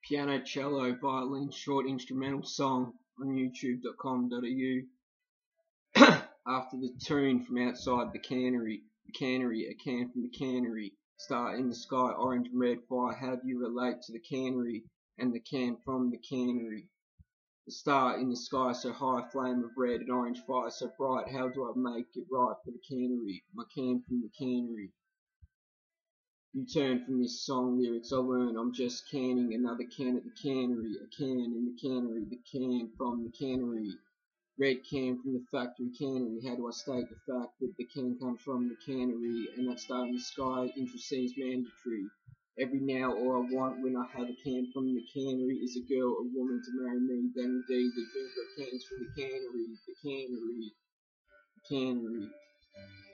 piano, cello, violin, short instrumental song on youtube.com.au. After the tune from outside the cannery, a can from the cannery, star in the sky, orange and red fire, how do you relate to the cannery and the can from the cannery? The star in the sky so high, flame of red and orange fire so bright, how do I make it right for the cannery, my can from the cannery? You turn from this song lyrics I learn, I'm just canning another can at the cannery, a can in the cannery, the can from the cannery. Red can from the factory cannery, how do I state the fact that the can comes from the cannery, and that star in the sky interest seems mandatory. Every now all I want when I have a can from the cannery is a girl, a woman to marry me, then indeed the drink of cans from the cannery, the cannery, the cannery.